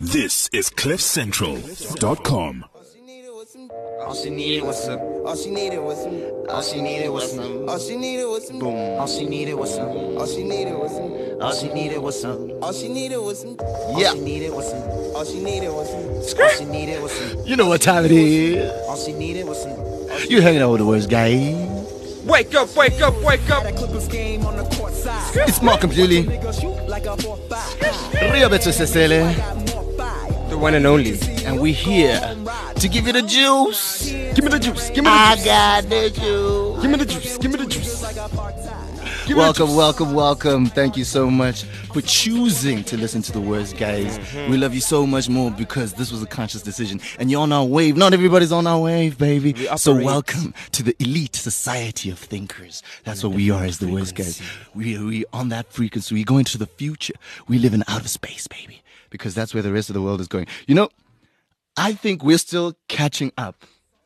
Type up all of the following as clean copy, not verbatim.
This is CliffCentral.com. All she needed was some. All she needed was some. All she needed was some. All she needed was some. Boom. All she needed was some. All she needed was some. All she needed was some. All she needed was some. Yeah. All she needed was some. All she needed was some. All she needed was some. You know what time it is. All she needed was some. You hanging out with the worst guy. Wake up, wake up, wake up. It's Mark and Julie. Rio Beto Cecile. The one and only. And we're here to give you the juice. Give me the juice. Give me the I juice. got the juice. Give me the juice. Give me the juice. Give me Welcome, the juice. welcome, welcome. Thank you so much for choosing to listen to the words, guys. We love you so much more because this was a conscious decision. And you're on our wave. Not everybody's on our wave, baby. So welcome to the elite society of thinkers. That's what we are as the words, guys. We on that frequency. We go into the future. We live in outer space, baby. Because that's where the rest of the world is going. You know, I think we're still catching up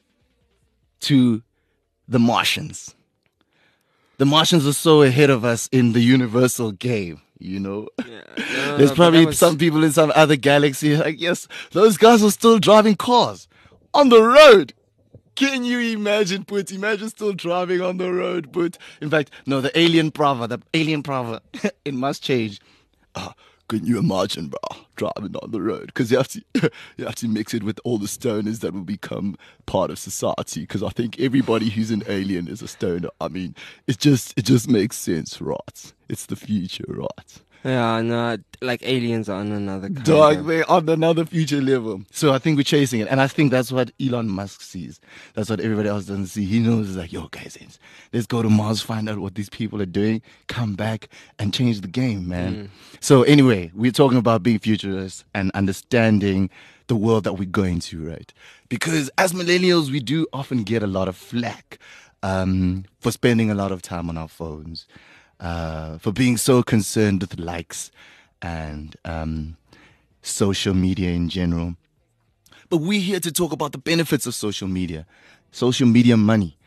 to the Martians. The Martians are so ahead of us in the universal game, you know. There's probably some people in some other galaxy like, yes, those guys are still driving cars on the road. Can you imagine, Put? Imagine still driving on the road, Put. In fact, no, the alien Prava, it must change. Can you imagine, bro, driving on the road? Because you have to mix it with all the stoners that will become part of society. Because I think everybody who's an alien is a stoner. I mean, it just makes sense, right? It's the future, right? Yeah, no, like aliens are on another kind Dog, of- they're on another future level. So I think we're chasing it. And I think that's what Elon Musk sees. That's what everybody else doesn't see. He knows, it's like, yo, guys, let's go to Mars, find out what these people are doing, come back and change the game, man. So anyway, we're talking about being futurists and understanding the world that we're going to, right? Because as millennials, we do often get a lot of flack for spending a lot of time on our phones. For being so concerned with likes and social media in general. But we're here to talk about the benefits of social media money.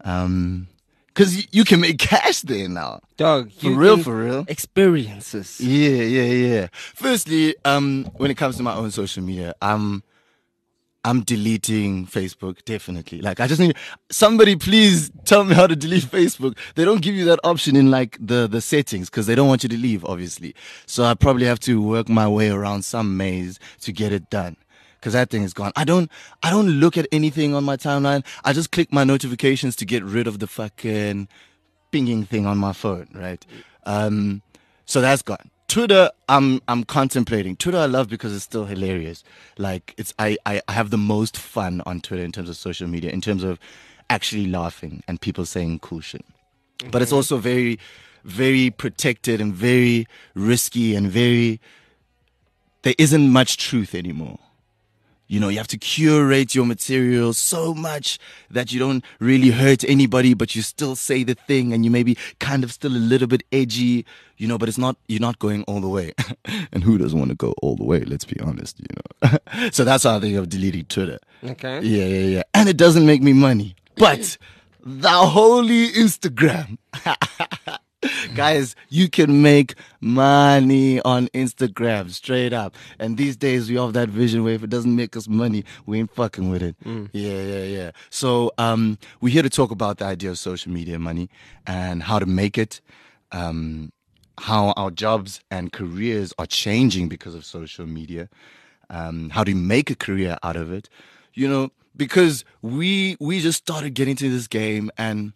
Because you can make cash there now. Dog, For real. Experiences. Yeah. Firstly, when it comes to my own social media, I'm deleting Facebook, definitely. Like, I just need somebody, please tell me how to delete Facebook. They don't give you that option in like the settings because they don't want you to leave, obviously. So I probably have to work my way around some maze to get it done. Because that thing is gone. I don't look at anything on my timeline. I just click my notifications to get rid of the fucking pinging thing on my phone, right? So that's gone. Twitter, I'm contemplating. Twitter I love because it's still hilarious. Like I have the most fun on Twitter in terms of social media, in terms of actually laughing and people saying cool shit. But it's also very, very protected and very risky and there isn't much truth anymore. You know, you have to curate your material so much that you don't really hurt anybody, but you still say the thing and you may be kind of still a little bit edgy, you know, but you're not going all the way. And who doesn't want to go all the way? Let's be honest, you know. So that's how I think of deleting Twitter. Okay. Yeah. And it doesn't make me money. But the holy Instagram. Guys, you can make money on Instagram, straight up. And these days, we have that vision where if it doesn't make us money, we ain't fucking with it. Yeah. So we're here to talk about the idea of social media money and how to make it, how our jobs and careers are changing because of social media, how to make a career out of it. You know, because we just started getting to this game and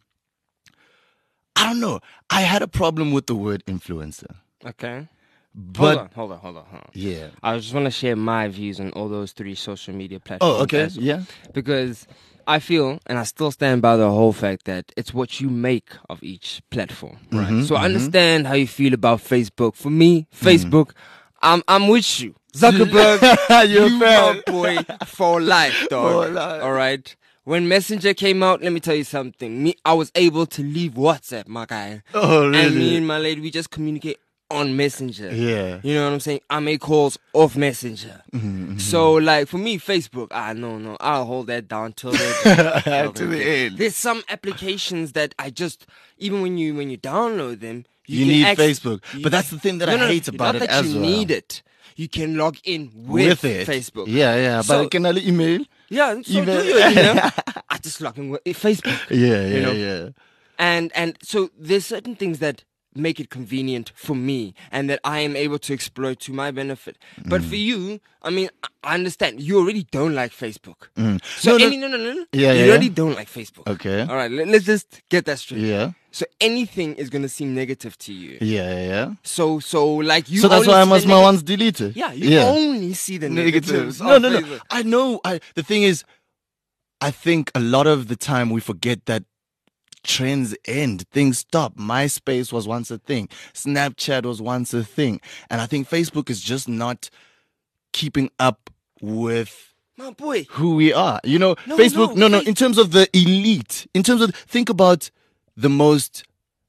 I don't know. I had a problem with the word influencer. Okay. But Hold on. yeah. I just want to share my views on all those three social media platforms. Oh, okay. as- Yeah. Because I feel, and I still stand by the whole fact that it's what you make of each platform. Right. So I understand how you feel about Facebook. For me, Facebook, I'm with you. Zuckerberg, You're you a fan. my boy for life, dog. For life. All right. When Messenger came out, let me tell you something. I was able to leave WhatsApp, my guy. Oh, really? And me and my lady, we just communicate on Messenger. Yeah. You know what I'm saying? I make calls off Messenger. So, like, for me, Facebook, no. I'll hold that down till the To the end. There's some applications that I just, even when you download them, You can need Facebook. But that's the thing that I hate about not it that as you well. need it. you can log in with it. Facebook. Yeah. So- But can I email? Yeah, so Email. do your email. I just log in with Facebook. Yeah. know? And so there's certain things that make it convenient for me and that I am able to exploit to my benefit. But for you, I mean, I understand you already don't like Facebook. So No. no. Yeah, you yeah. already don't like Facebook. Okay. All right, let's just get that straight. Yeah. So anything is gonna seem negative to you. Yeah. So like you. So that's only why I see must the my neg- ones deleted. Yeah, you only see the negatives. No. of Facebook. I know. The thing is, I think a lot of the time we forget that trends end, things stop. MySpace was once a thing. Snapchat was once a thing. And I think Facebook is just not keeping up with My boy. who we are. You know, No, Facebook, no, no, in terms of the elite, think about the most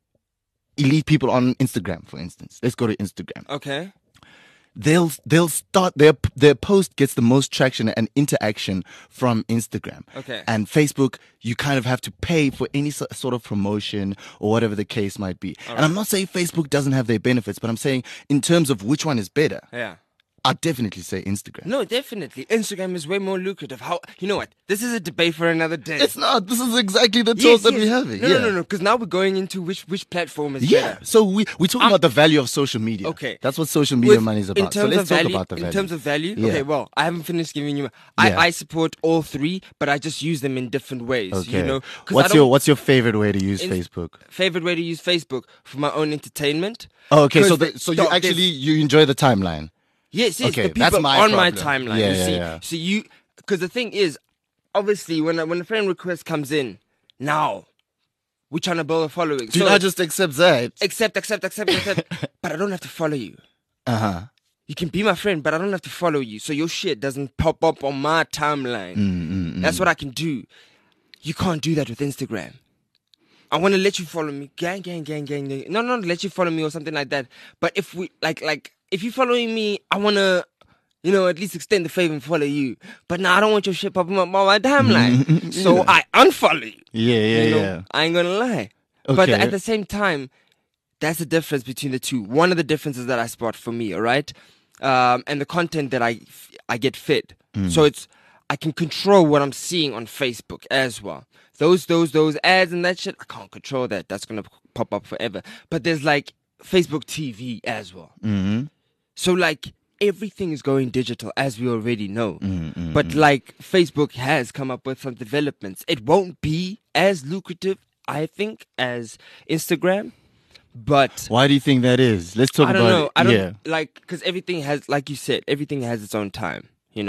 elite people on Instagram, for instance. Let's go to Instagram. Okay. They'll start their post gets the most traction and interaction from Instagram. Okay. And Facebook, you kind of have to pay for any sort of promotion or whatever the case might be. And I'm not saying Facebook doesn't have their benefits, but I'm saying in terms of which one is better, Yeah. I'd definitely say Instagram. No, definitely. Instagram is way more lucrative. How? You know what? This is a debate for another day. It's not. This is exactly the talk that we're having. No. Because now we're going into which platform is Yeah. better. So we're talking about the value of social media. Okay. That's what social media With- money is in about. So terms let's of talk value, about the value. In terms of value, Yeah. okay, well, I haven't finished giving you. Yeah. I support all three, but I just use them in different ways. Okay. You know, 'Cause I don't- What's your favorite way to use In- Facebook? favorite way to use Facebook for my own entertainment? Oh, okay. So 'Cause so you there's- actually you enjoy the timeline. Yes, Okay, the that's people my on my problem. timeline. Yeah, you yeah, see, yeah. so you because the thing is, obviously, when a friend request comes in, now we're trying to build a following. Dude, I just accept that. accept, but I don't have to follow you. You can be my friend, but I don't have to follow you, so your shit doesn't pop up on my timeline. That's what I can do. You can't do that with Instagram. I want to let you follow me, gang. No, not let you follow me or something like that. But if we like, if you're following me, I want to, at least extend the favor and follow you. But now I don't want your shit popping up on my timeline, so I unfollow you. Yeah. I ain't gonna lie. But Okay. at the same time, that's the difference between the two. One of the differences that I spot for me, all right, and the content that I get fed. So I can control what I'm seeing on Facebook as well. Those ads and that shit, I can't control that. That's gonna pop up forever. But there's like Facebook TV as well. So like everything is going digital, as we already know. But like Facebook has come up with some developments. It won't be as lucrative, I think, as Instagram. But Why do you think that is? Let's talk I don't about know. it. I don't Yeah. like because everything has, like you said, everything has its own time.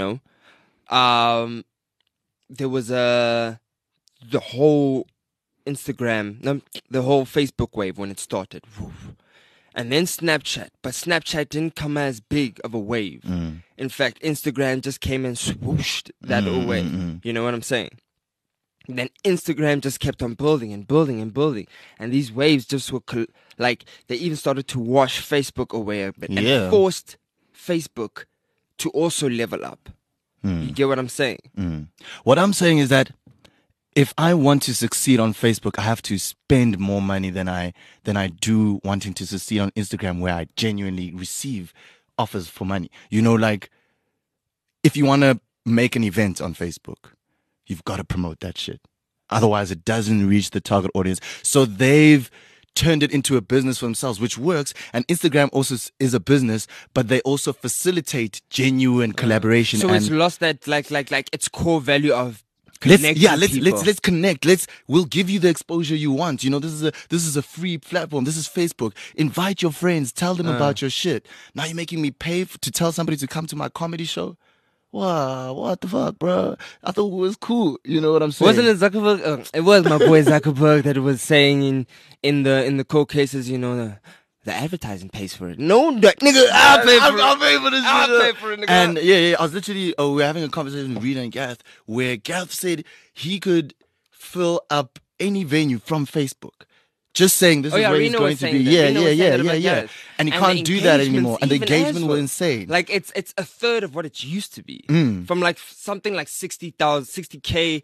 There was the whole Instagram, no, the whole Facebook wave when it started, and then Snapchat. But Snapchat didn't come as big of a wave. In fact, Instagram just came and swooshed that away. You know what I'm saying? Then Instagram just kept on building and building and building, and these waves just were like they even started to wash Facebook away a bit Yeah. and forced Facebook to also level up. You get what I'm saying? What I'm saying is that if I want to succeed on Facebook, I have to spend more money than I do wanting to succeed on Instagram, where I genuinely receive offers for money. Like if you want to make an event on Facebook, you've got to promote that shit. Otherwise, it doesn't reach the target audience. So they've turned it into a business for themselves, which works. And Instagram also is a business, but they also facilitate genuine collaboration. So and it's lost that like its core value of connecting people. let's connect. We'll give you the exposure you want. This is a free platform. This is Facebook. Invite your friends. Tell them about your shit. Now you're making me pay to tell somebody to come to my comedy show. Wow, what the fuck, bro? I thought it was cool. You know what I'm saying? Wasn't it Zuckerberg? It was my boy Zuckerberg that was saying in the court cases, the advertising pays for it. No, nigga, I'll pay for it. I'll pay for this shit. I'll pay for it, nigga. And yeah, I was literally, we're having a conversation with Rita and Gareth, where Gareth said he could fill up any venue from Facebook. Just saying this is where Reno it's going was to saying be. that. Yeah, Reno was saying that about yeah. Gareth. And you And can't the do that engagements anymore. And the even engagement as was well. insane. Like it's a third of what it used to be. From like something like 60,000, 60K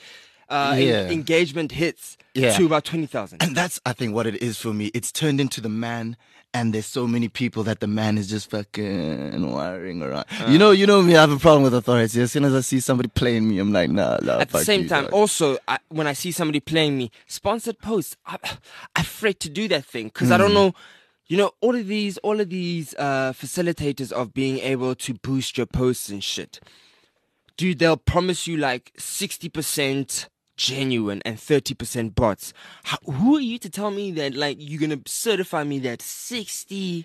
engagement hits Yeah. to about 20,000. And that's, I think, what it is for me. It's turned into the man, and there's so many people that the man is just fucking wiring around. You know me, I have a problem with authority. As soon as I see somebody playing me, I'm like, nah. At the fuck same you, time, dog. also, when I see somebody playing me, sponsored posts, I fret to do that thing because I don't know. You know, all of these facilitators of being able to boost your posts and shit. Dude, they'll promise you like 60% genuine and 30% bots. Who are you to tell me that like you're gonna certify me that 60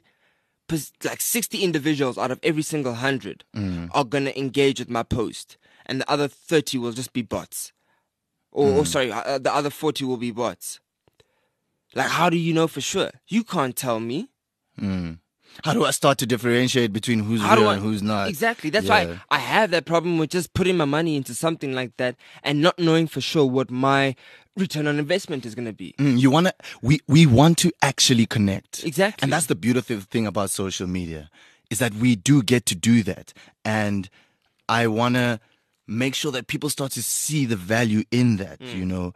individuals out of every single 100 are gonna engage with my post, and the other 30 will just be bots, or sorry, the other 40 will be bots. Like, how do you know for sure? You can't tell me. How do I start to differentiate between who's real and who's not? Exactly. That's Yeah. why I have that problem with just putting my money into something like that and not knowing for sure what my return on investment is going to be. We want to actually connect. Exactly. And that's the beautiful thing about social media, is that we do get to do that. And I want to make sure that people start to see the value in that, you know,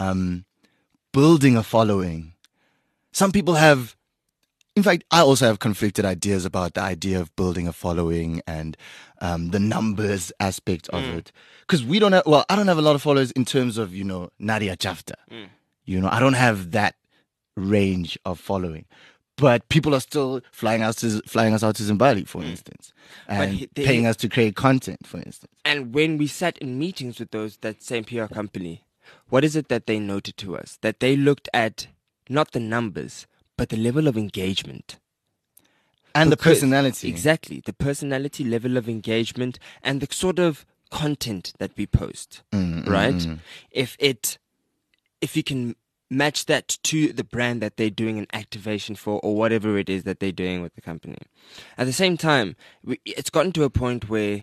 building a following. Some people have, in fact, I also have conflicted ideas about the idea of building a following and the numbers aspect of it. Because I don't have a lot of followers in terms of, you know, Nadia Jafta. You know, I don't have that range of following. But people are still flying us out to Zimbabwe, for instance, and paying us to create content, for instance. And when we sat in meetings with that same PR company, what is it that they noted to us? That they looked at not the numbers, but the level of engagement. And the personality. Exactly. The personality, level of engagement, and the sort of content that we post. Right? If you can match that to the brand that they're doing an activation for, or whatever it is that they're doing with the company. At the same time, it's gotten to a point where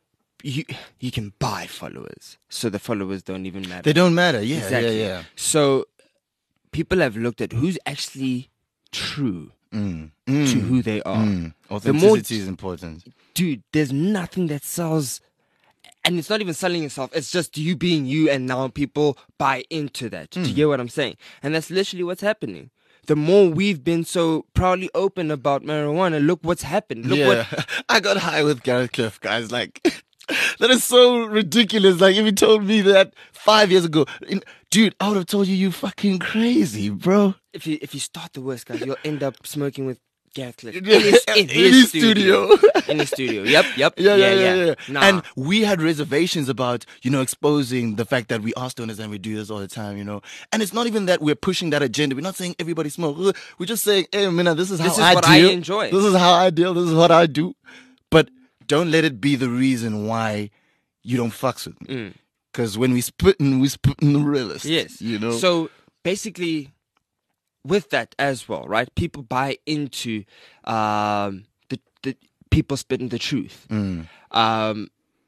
you can buy followers, so the followers don't even matter. They don't matter. Yeah, Exactly. yeah. So people have looked at who's actually true to who they are. Authenticity is important. Dude, there's nothing that sells, and it's not even selling yourself. It's just you being you, and now people buy into that. Do you get what I'm saying? And that's literally what's happening. The more we've been so proudly open about marijuana, look what's happened. Look what I got high with Gareth Cliff, guys. Like, that is so ridiculous. Like, if you told me that 5 years ago, dude, I would have told you fucking crazy, bro. If you start the worst, guys, you'll end up smoking with Gareth Cliff in In his studio. In his studio. Yep. Yeah. Nah. And we had reservations about, you know, exposing the fact that we are stoners and we do this all the time, you know. And it's not even that we're pushing that agenda. We're not saying everybody smoke. We're just saying, hey, Mina, this is how I what deal. I enjoy. This is how I deal. This is what I do. But don't let it be the reason why you don't fucks with me. Because when we spitting the realest. Yes. You know. So basically, with that as well, right? People buy into the people spitting the truth. And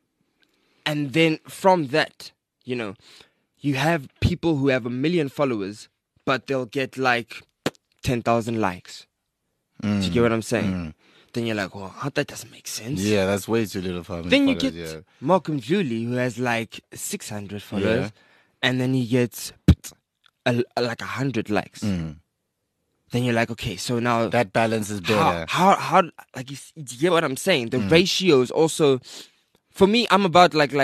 then from that, you know, you have people who have 1 million followers, but they'll get like 10,000 likes. Do you get what I'm saying? Then you're like, well, that doesn't make sense. Yeah, that's way too little for me. Then you get Malcolm Julie, who has like 600 followers, and then he gets like 100 likes. Then you're like, okay, so now that balance is better. How like you get what I'm saying? The ratios also, for me, I'm about like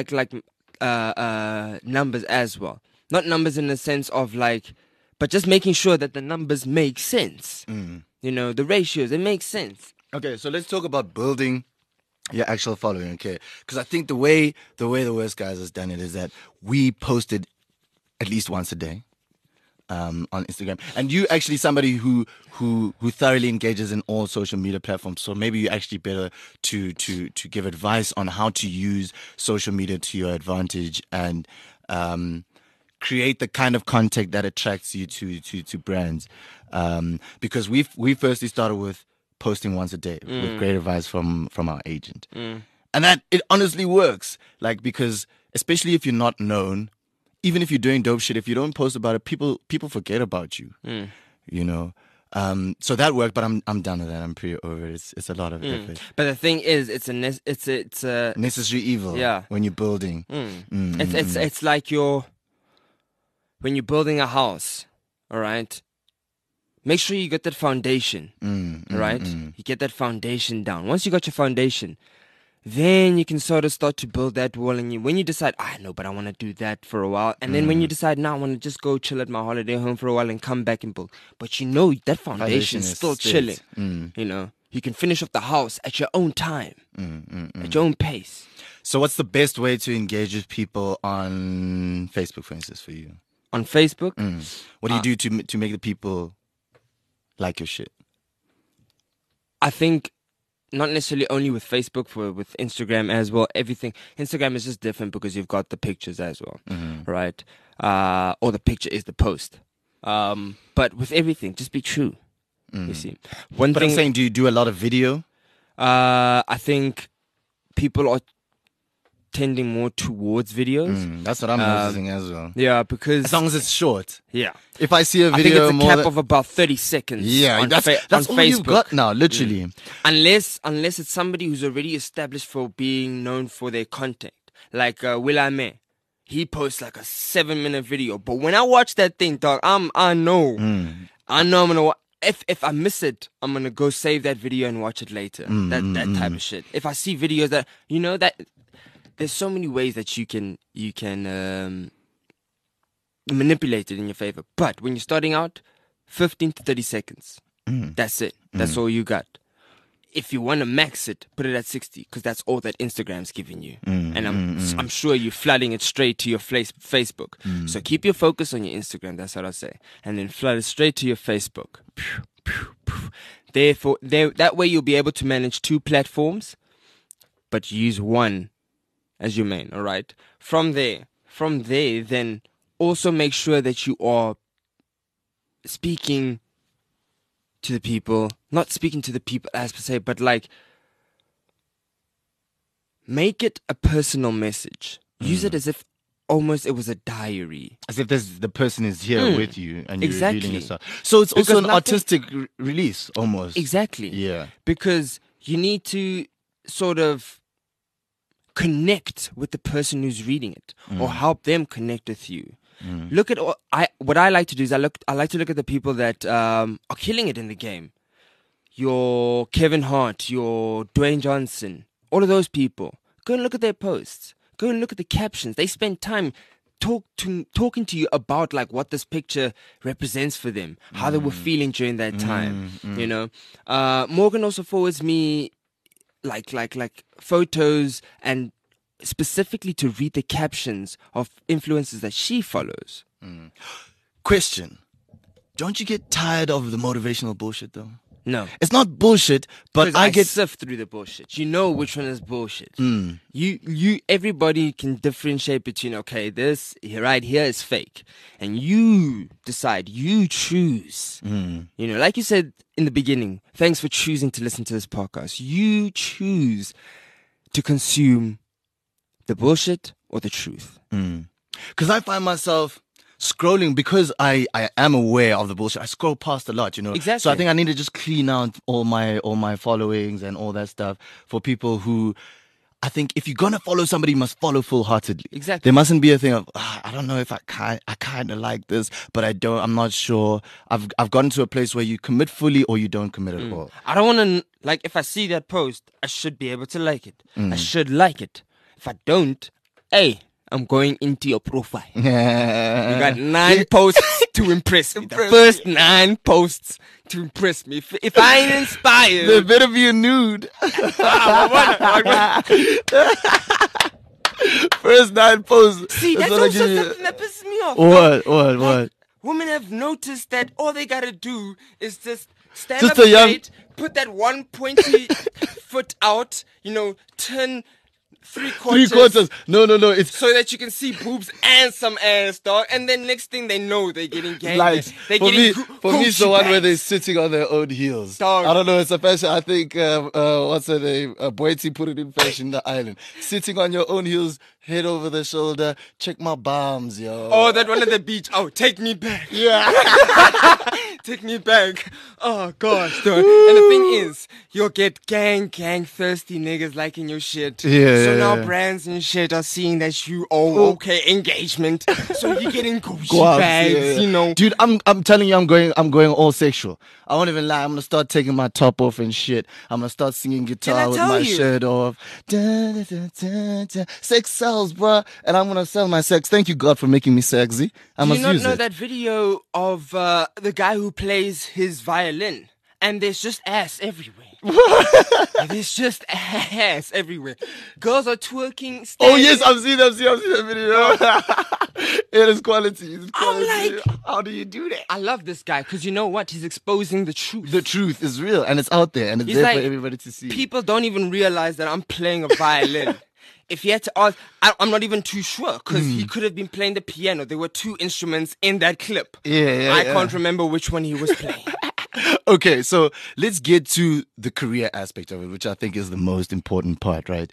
numbers as well. Not numbers in the sense of like, but just making sure that the numbers make sense. You know, the ratios, it makes sense. Okay, so let's talk about building your actual following, okay? Because I think the way the Worst Guys has done it is that we posted at least once a day on Instagram, and you actually somebody who thoroughly engages in all social media platforms. So maybe you actually better to give advice on how to use social media to your advantage and create the kind of content that attracts you to brands. Because we firstly started with posting once a day with great advice from our agent. And that it honestly works. Like, because especially if you're not known, even if you're doing dope shit, if you don't post about it, people forget about you. You know? So that worked, but I'm done with that. I'm pretty over it. It's a lot of effort. But the thing is, it's a necessary evil. Yeah. When you're building. It's like your when you're building a house, all right, make sure you get that foundation, all right? You get that foundation down. Once you got your foundation, then you can sort of start to build that wall. And when you decide, no, but I want to do that for a while. And then when you decide, no, I want to just go chill at my holiday home for a while and come back and build. But you know that foundation is still chilling. You know, you can finish off the house at your own time, at your own pace. So what's the best way to engage with people on Facebook, for instance, for you? On Facebook? What do you do to make the people like your shit? I think not necessarily only with Facebook, with Instagram as well. Everything. Instagram is just different because you've got the pictures as well, right? Or the picture is the post. But with everything, just be true. You see. But I'm saying, do you do a lot of video? I think people are tending more towards videos. That's what I'm noticing as well. Yeah, because as long as it's short. Yeah. If I see a I think video it's a cap of about 30 seconds. Yeah, on that's on all Facebook. you've got now, literally. Unless it's somebody who's already established for being known for their content. Like Will.i.am. He posts like a 7-minute video. But when I watch that thing, dog, I know I'm gonna if I miss it, I'm gonna go save that video and watch it later. That type of shit. If I see videos that that there's so many ways that you can manipulate it in your favor. But when you're starting out, 15 to 30 seconds. That's it. That's all you got. If you want to max it, put it at 60 because that's all that Instagram's giving you. And I'm sure you're flooding it straight to your Facebook. So keep your focus on your Instagram. That's what I say. And then flood it straight to your Facebook. Therefore, that way you'll be able to manage 2 platforms, but use one as your main, all right? From there, then also make sure that you are speaking to the people, not speaking to the people as per se, but like make it a personal message. Use it as if almost it was a diary. As if the person is here with you and you're Exactly. revealing yourself. So it's Because also an nothing- artistic release almost. Exactly. Yeah. Because you need to sort of connect with the person who's reading it or help them connect with you. Look at what I like to do is I like to look at the people that are killing it in the game. Your Kevin Hart, your Dwayne Johnson, all of those people. Go and look at their posts. Go and look at the captions. They spend time talking to you about like what this picture represents for them, how they were feeling during that time. You know, Morgan also forwards me like photos and specifically to read the captions of influencers that she follows. Question. Don't you get tired of the motivational bullshit though? No. It's not bullshit, but Because I get sift through the bullshit. You know which one is bullshit. Everybody can differentiate between, okay, this right here is fake. And you decide, you choose. You know, like you said in the beginning, thanks for choosing to listen to this podcast. You choose to consume the bullshit or the truth. Because I find myself scrolling because I am aware of the bullshit. I scroll past a lot, you know. Exactly. So I think I need to just clean out all my followings and all that stuff for people who I think if you're gonna follow somebody, you must follow full-heartedly. Exactly. There mustn't be a thing of I don't know if I kind of like this, but I'm not sure. I've gotten to a place where you commit fully or you don't commit at all. I don't want to, like, if I see that post, I should be able to like it. I should like it. If I don't, hey, I'm going into your profile. You got 9 posts to impress me. The first 9 posts to impress me. If I ain't There inspired, better be a nude. First 9 posts. see, that's what I also give you. something that pisses me off. What? Like, women have noticed that all they gotta do is just stand Just up a young- straight, put that one pointy foot out, you know, turn 3/4. 3/4. No. It's So that you can see boobs and some ass, dog. And then next thing they know, they're getting gang. lights. They're For getting me, it's the Gucci one where bags. they're sitting on their own heels. Dog. I don't know. It's a fashion. I think what's her name? Boyti put it in fashion. The island, sitting on your own heels, head over the shoulder. Check my bombs, yo. Oh, that one at the beach. Oh, take me back. yeah. take me back. Oh gosh, dude. And the thing is, you'll get gang thirsty niggas liking your shit. Yeah, so yeah, now yeah. brands and shit are seeing that you okay engagement. So you're getting Gucci Guaps, bags, yeah, yeah. you know. Dude, I'm telling you, I'm going all sexual. I won't even lie. I'm gonna start taking my top off and shit. I'm gonna start singing guitar with tell my you? shirt off. Da, da, da, da, da. Sex sells, bruh. And I'm gonna sell my sex. Thank you, God, for making me sexy. I Do must you not use know it. that video of the guy who plays his violin? And there's just ass everywhere. There's just ass everywhere. Girls are twerking. Oh Standing. yes, I've seen that video. It is quality. It's quality. like- How do you do that? I love this guy because you know what? He's exposing the truth. The truth is real and it's out there and it's He's there like, for everybody to see. People don't even realize that I'm playing a violin. If he had to ask, I'm not even too sure because he could have been playing the piano. There were two instruments in that clip. Yeah, I yeah. can't remember which one he was playing. Okay, so let's get to the career aspect of it, which I think is the most important part, right?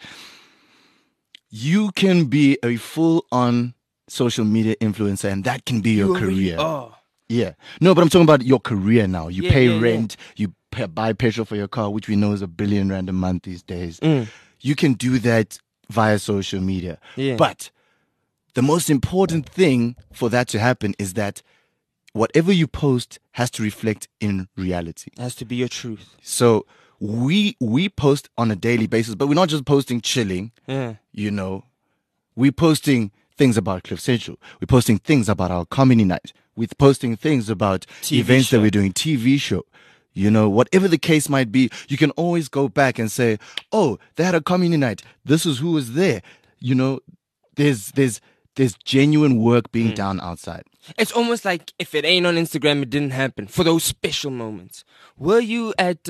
You can be a full-on social media influencer, and that can be your career. Yeah. No, but I'm talking about your career now. You Yeah, pay yeah, rent, you buy petrol for your car, which we know is R1 billion a month these days. You can do that via social media. Yeah. But the most important thing for that to happen is that whatever you post has to reflect in reality. It has to be your truth. So we post on a daily basis, but we're not just posting chilling. Yeah. You know, we're posting things about Cliff Central. We're posting things about our comedy night. We're posting things about TV events show. that we're doing, TV show. You know, whatever the case might be, you can always go back and say, oh, they had a comedy night. This is who was there. You know, there's genuine work being done outside. It's almost like if it ain't on Instagram, it didn't happen. For those special moments. Were you at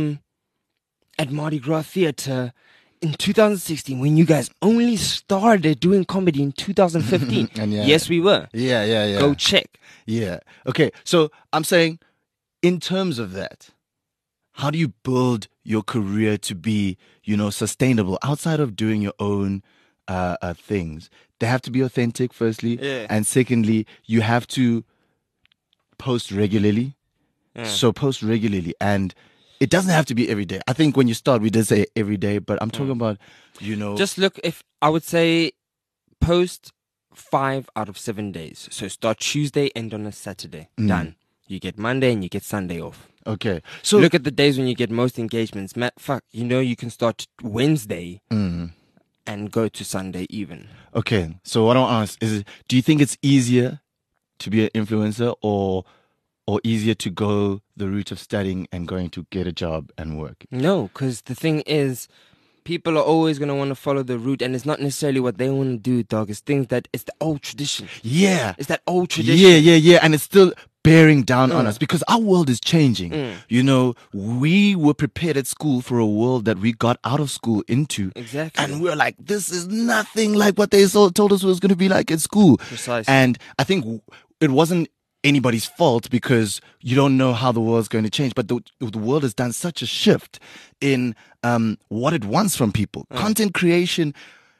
Mardi Gras Theatre in 2016 when you guys only started doing comedy in 2015? And yeah. Yes, we were. Yeah. Go check. Yeah. Okay. So I'm saying, in terms of that, how do you build your career to be, you know, sustainable outside of doing your own things? They have to be authentic, firstly. Yeah. And secondly, you have to post regularly. Yeah. So post regularly. And it doesn't have to be every day. I think when you start, we did say every day, but I'm talking about, you know. Just look, if I would say post 5 out of 7 days. So start Tuesday, end on a Saturday. Done. You get Monday and you get Sunday off. Okay. So Look at the days when you get most engagements. You know you can start Wednesday and go to Sunday even. Okay, so what I want to ask is, do you think it's easier to be an influencer or easier to go the route of studying and going to get a job and work? No, because the thing is, people are always going to want to follow the route, and it's not necessarily what they want to do, dog. It's things that, it's the old tradition. Yeah. It's that old tradition. Yeah. And it's still bearing down on us because our world is changing. You know, we were prepared at school for a world that we got out of school into. Exactly. And we're like, this is nothing like what they told us it was going to be like at school. Precisely. And I think it wasn't anybody's fault because you don't know how the world's going to change. But the world has done such a shift in what it wants from people. Content creation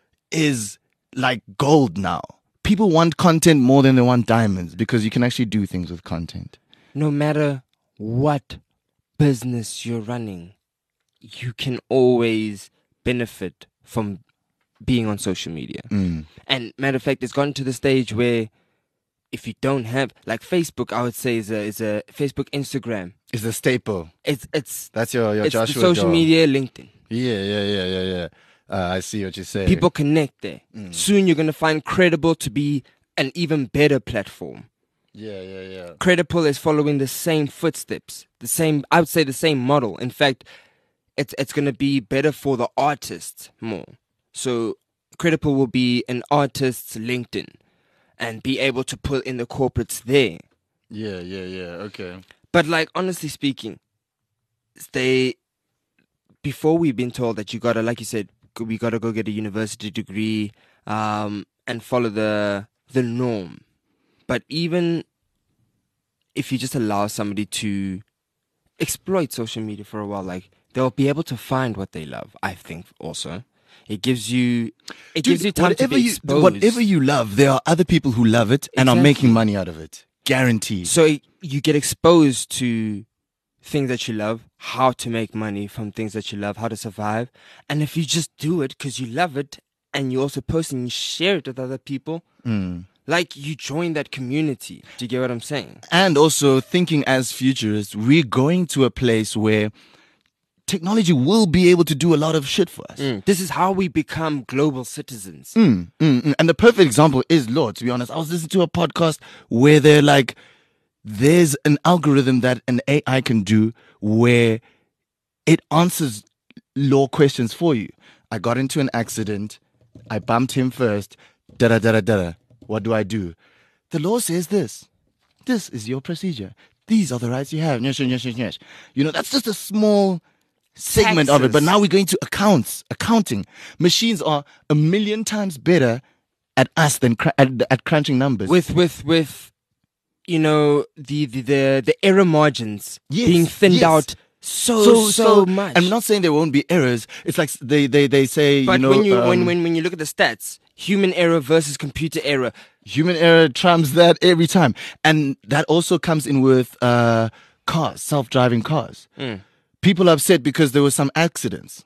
is like gold now. People want content more than they want diamonds because you can actually do things with content. No matter what business you're running, you can always benefit from being on social media. And matter of fact, it's gotten to the stage where if you don't have, like Facebook, I would say is a Facebook, Instagram. It's a staple. It's That's your it's Joshua the social Doe. media, LinkedIn. Yeah. I see what you're saying. People connect there. Soon you're gonna find Credible to be an even better platform. Yeah. Credible is following the same footsteps, I would say the same model. In fact, it's gonna be better for the artists more. So Credible will be an artist's LinkedIn and be able to put in the corporates there. Yeah. Okay. But like honestly speaking, before we've been told that you gotta, like you said, we gotta go get a university degree and follow the norm. But even if you just allow somebody to exploit social media for a while, like they'll be able to find what they love. I think also it gives you time to be exposed. Whatever you love, there are other people who love it and are Exactly. making money out of it. guaranteed. So you get exposed to things that you love, how to make money from things that you love, how to survive. And if you just do it because you love it and you also post and you share it with other people, like you join that community. Do you get what I'm saying? And also thinking as futurists, we're going to a place where technology will be able to do a lot of shit for us. This is how we become global citizens. And the perfect example is law, to be honest. I was listening to a podcast where they're like, there's an algorithm that an AI can do where it answers law questions for you. I got into an accident. I bumped him first. Da-da-da-da-da. What do I do? The law says this. This is your procedure. These are the rights you have. You know, that's just a small segment of it. But now we're going to accounting. Machines are 1,000,000 times better at us than at crunching numbers. With you know, the error margins being thinned out so much. I'm not saying there won't be errors. It's like they say, but you know, when you look at the stats, human error versus computer error, human error trumps that every time. And that also comes in with cars, self-driving cars. People are upset because there were some accidents.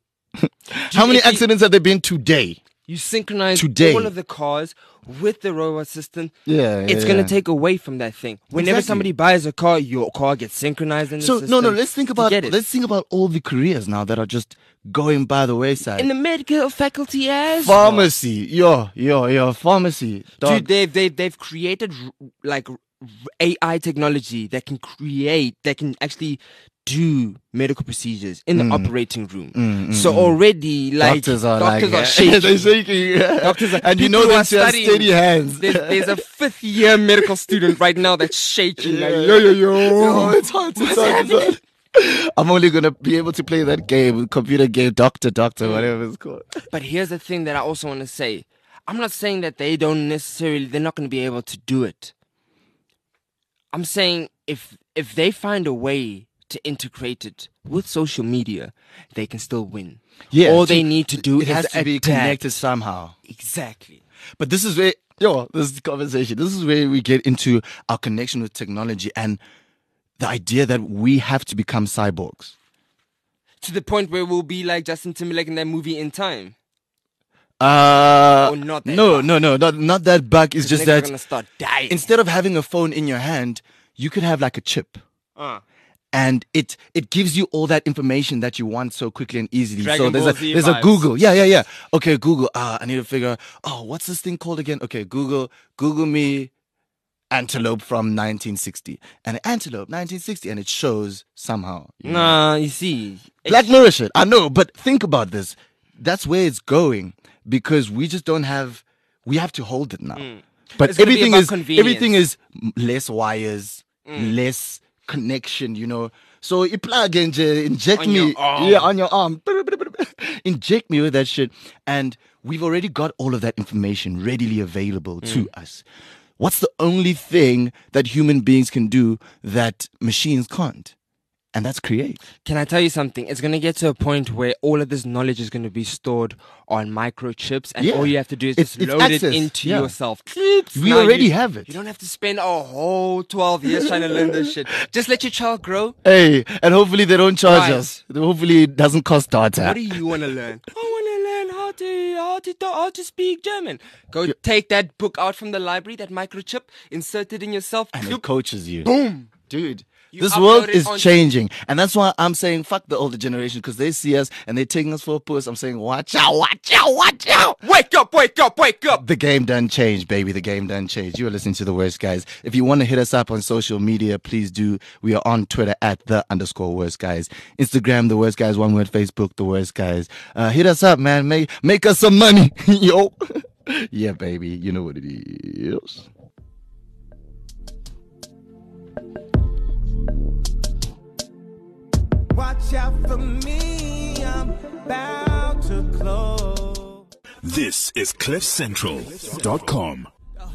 How many accidents have there been today? You synchronize Today. all of the cars with the robot system. It's going to take away from that thing. Whenever somebody buys a car, your car gets synchronized in the system. No, let's think about all the careers now that are just going by the wayside. In the medical faculty as pharmacy, pharmacy. Dog. Dude, they've created like AI technology that can actually do medical procedures in the operating room. So already, like doctors are shaking. They're shaking. Doctors are, and you know that you have steady hands. There's a 5th year medical student right now that's shaking. Like, yo. It's hard. I'm only gonna be able to play that game, computer game, doctor, whatever it's called. But here's the thing that I also want to say. I'm not saying that they're not going to be able to do it. I'm saying if they find a way to integrate it with social media, they can still win. Yeah, all they need to do it is has to be connected somehow. Exactly. But this is where this is the conversation. This is where we get into our connection with technology and the idea that we have to become cyborgs. To the point where we'll be like Justin Timberlake in that movie In Time. Not that bug. It's just that gonna start dying. Instead of having a phone in your hand, you could have like a chip. And it gives you all that information that you want so quickly and easily. Dragon so Ball there's a Google. Yeah. Okay, Google. I need to figure out, what's this thing called again? Okay, Google me antelope from 1960. And antelope 1960, and it shows somehow. You see. Black Mirror shit. I know, but think about this. That's where it's going because we just don't have. We have to hold it now. But everything is less wires, less connection, you know. So you plug and inject on me, on your arm, inject me with that shit, and we've already got all of that information readily available to us. What's the only thing that human beings can do that machines can't? And that's create. Can I tell you something? It's going to get to a point where all of this knowledge is going to be stored on microchips, and all you have to do is just load it into yourself. We already have it. You don't have to spend a whole 12 years trying to learn this shit. Just let your child grow. Hey, and hopefully they don't charge us. Hopefully it doesn't cost data. What do you want to learn? I want to learn how to speak German. Go take that book out from the library, that microchip, insert it in yourself. And it coaches you. Boom. Dude. This world is changing. And that's why I'm saying fuck the older generation because they see us and they're taking us for a puss. I'm saying watch out. Wake up. The game done changed, baby. The game done changed. You are listening to The Worst Guys. If you want to hit us up on social media, please do. We are on Twitter at @the_worst guys. Instagram, The Worst Guys, one word. Facebook, The Worst Guys. Hit us up, man. Make us some money. Yo. Yeah, baby. You know what it is. Watch out for me, I'm about to close. This is CliffCentral.com.